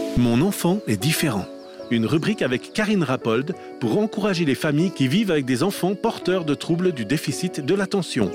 Mon enfant est différent. Une rubrique avec Karine Rappold pour encourager les familles qui vivent avec des enfants porteurs de troubles du déficit de l'attention.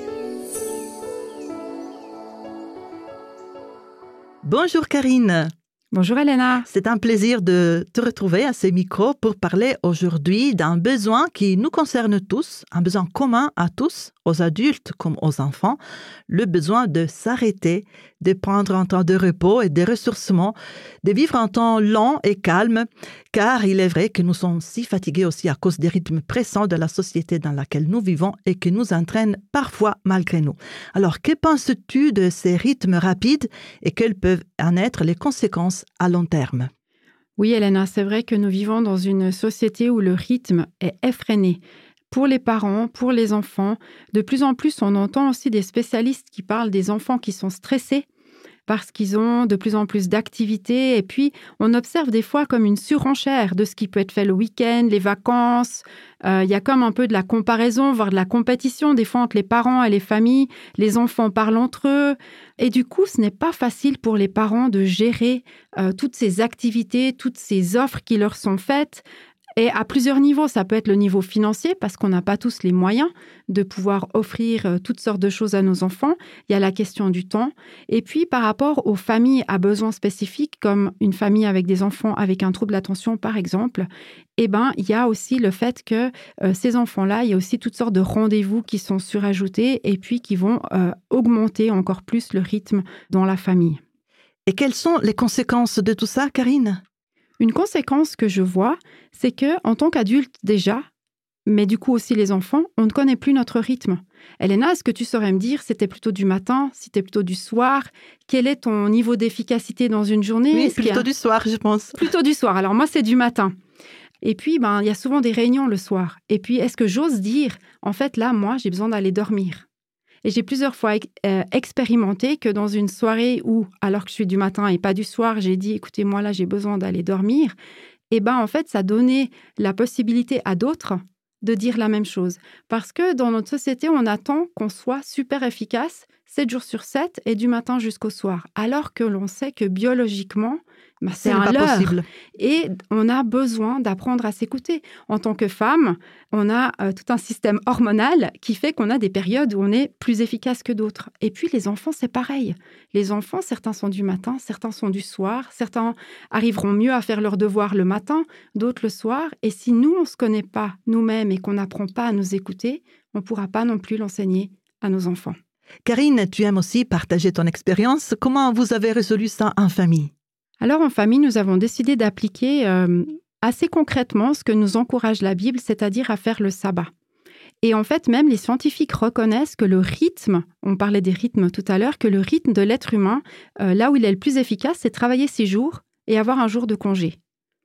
Bonjour Karine. Bonjour Elena. C'est un plaisir de te retrouver à ces micros pour parler aujourd'hui d'un besoin qui nous concerne tous, un besoin commun à tous, aux adultes comme aux enfants, le besoin de s'arrêter, de prendre un temps de repos et de ressourcement, de vivre un temps lent et calme, car il est vrai que nous sommes si fatigués aussi à cause des rythmes pressants de la société dans laquelle nous vivons et qui nous entraînent parfois malgré nous. Alors, que penses-tu de ces rythmes rapides et quelles peuvent en être les conséquences à long terme? Oui, Elena, c'est vrai que nous vivons dans une société où le rythme est effréné. Pour les parents, pour les enfants, de plus en plus, on entend aussi des spécialistes qui parlent des enfants qui sont stressés parce qu'ils ont de plus en plus d'activités. Et puis, on observe des fois comme une surenchère de ce qui peut être fait le week-end, les vacances. Il y a comme un peu de la comparaison, voire de la compétition, des fois entre les parents et les familles. Les enfants parlent entre eux. Et du coup, ce n'est pas facile pour les parents de gérer toutes ces activités, toutes ces offres qui leur sont faites. Et à plusieurs niveaux, ça peut être le niveau financier parce qu'on n'a pas tous les moyens de pouvoir offrir toutes sortes de choses à nos enfants. Il y a la question du temps. Et puis, par rapport aux familles à besoins spécifiques, comme une famille avec des enfants avec un trouble d'attention, par exemple, il y a aussi le fait que ces enfants-là, il y a aussi toutes sortes de rendez-vous qui sont surajoutés et puis qui vont augmenter encore plus le rythme dans la famille. Et quelles sont les conséquences de tout ça, Karine ? Une conséquence que je vois, c'est que en tant qu'adulte déjà, mais du coup aussi les enfants, on ne connaît plus notre rythme. Elena, est-ce que tu saurais me dire, c'était plutôt du matin, c'était plutôt du soir? Quel est ton niveau d'efficacité dans une journée? Oui, plutôt du soir, je pense. Plutôt du soir. Alors moi, c'est du matin. Et puis, il y a souvent des réunions le soir. Et puis, est-ce que j'ose dire, en fait, là, moi, j'ai besoin d'aller dormir? Et j'ai plusieurs fois expérimenté que dans une soirée où, alors que je suis du matin et pas du soir, j'ai dit, écoutez, moi là, j'ai besoin d'aller dormir. Et en fait, ça donnait la possibilité à d'autres de dire la même chose. Parce que dans notre société, on attend qu'on soit super efficace 7 jours sur 7 et du matin jusqu'au soir. Alors que l'on sait que biologiquement, c'est un leurre. Possible. Et on a besoin d'apprendre à s'écouter. En tant que femme, on a tout un système hormonal qui fait qu'on a des périodes où on est plus efficace que d'autres. Et puis les enfants, c'est pareil. Les enfants, certains sont du matin, certains sont du soir, certains arriveront mieux à faire leurs devoirs le matin, d'autres le soir. Et si nous, on ne se connaît pas nous-mêmes et qu'on n'apprend pas à nous écouter, on ne pourra pas non plus l'enseigner à nos enfants. Karine, tu aimes aussi partager ton expérience. Comment vous avez résolu ça en famille ? Alors, en famille, nous avons décidé d'appliquer assez concrètement ce que nous encourage la Bible, c'est-à-dire à faire le sabbat. Et en fait, même les scientifiques reconnaissent que le rythme, on parlait des rythmes tout à l'heure, que le rythme de l'être humain, là où il est le plus efficace, c'est travailler 6 jours et avoir un jour de congé.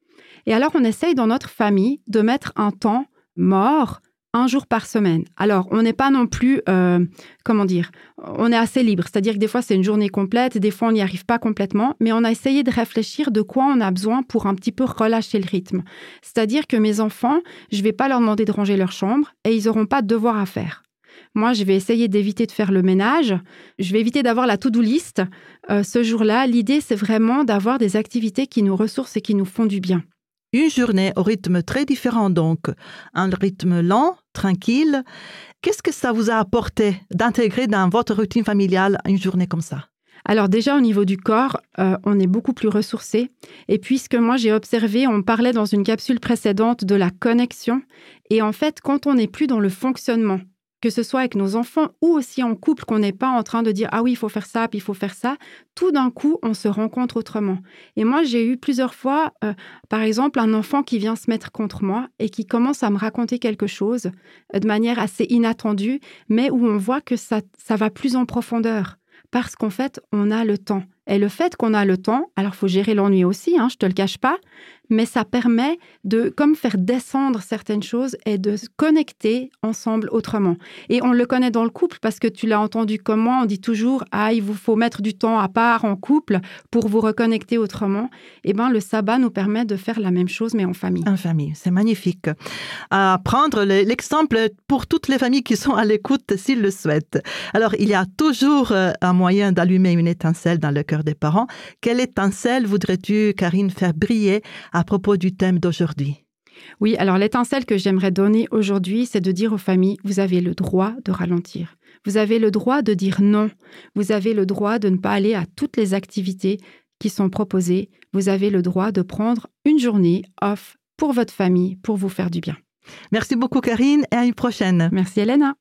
Et alors, on essaye dans notre famille de mettre un temps mort 1 jour par semaine. Alors, on n'est pas non plus, on est assez libre. C'est-à-dire que des fois, c'est une journée complète, des fois, on n'y arrive pas complètement, mais on a essayé de réfléchir de quoi on a besoin pour un petit peu relâcher le rythme. C'est-à-dire que mes enfants, je ne vais pas leur demander de ranger leur chambre et ils n'auront pas de devoirs à faire. Moi, je vais essayer d'éviter de faire le ménage. Je vais éviter d'avoir la to-do list. Ce jour-là, l'idée, c'est vraiment d'avoir des activités qui nous ressourcent et qui nous font du bien. Une journée au rythme très différent donc, un rythme lent, tranquille. Qu'est-ce que ça vous a apporté d'intégrer dans votre routine familiale une journée comme ça? Alors déjà au niveau du corps, on est beaucoup plus ressourcé. Et puis ce que moi j'ai observé, on parlait dans une capsule précédente de la connexion. Et en fait, quand on n'est plus dans le fonctionnement, que ce soit avec nos enfants ou aussi en couple, qu'on n'est pas en train de dire « Ah oui, il faut faire ça, puis il faut faire ça », tout d'un coup, on se rencontre autrement. Et moi, j'ai eu plusieurs fois, par exemple, un enfant qui vient se mettre contre moi et qui commence à me raconter quelque chose de manière assez inattendue, mais où on voit que ça va plus en profondeur. Parce qu'en fait, on a le temps. Et le fait qu'on a le temps, alors il faut gérer l'ennui aussi, je ne te le cache pas, mais ça permet de comme faire descendre certaines choses et de se connecter ensemble autrement. Et on le connaît dans le couple parce que tu l'as entendu comme moi, on dit toujours « Ah, il vous faut mettre du temps à part en couple pour vous reconnecter autrement ». Eh bien, le sabbat nous permet de faire la même chose, mais en famille. En famille, c'est magnifique. À prendre l'exemple pour toutes les familles qui sont à l'écoute s'ils le souhaitent. Alors, il y a toujours un moyen d'allumer une étincelle dans le cœur des parents. Quelle étincelle voudrais-tu, Karine, faire briller à propos du thème d'aujourd'hui? Oui, alors l'étincelle que j'aimerais donner aujourd'hui, c'est de dire aux familles, vous avez le droit de ralentir. Vous avez le droit de dire non. Vous avez le droit de ne pas aller à toutes les activités qui sont proposées. Vous avez le droit de prendre une journée off pour votre famille, pour vous faire du bien. Merci beaucoup, Karine, et à une prochaine. Merci, Elena.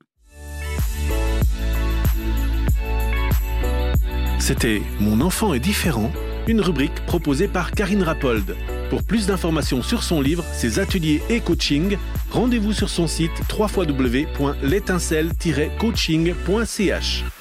C'était « Mon enfant est différent », une rubrique proposée par Karine Rappold. Pour plus d'informations sur son livre, ses ateliers et coaching, rendez-vous sur son site www.l'étincelle-coaching.ch.